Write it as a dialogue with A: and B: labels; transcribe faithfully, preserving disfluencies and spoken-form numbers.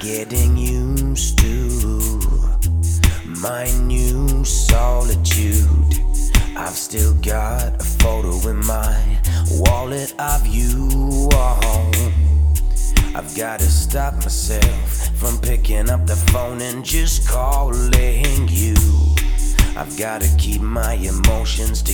A: getting used to my new solitude. I've still got a photo in my wallet of you. Oh, I've gotta stop myself from picking up the phone and just calling you. I've gotta keep my emotions together.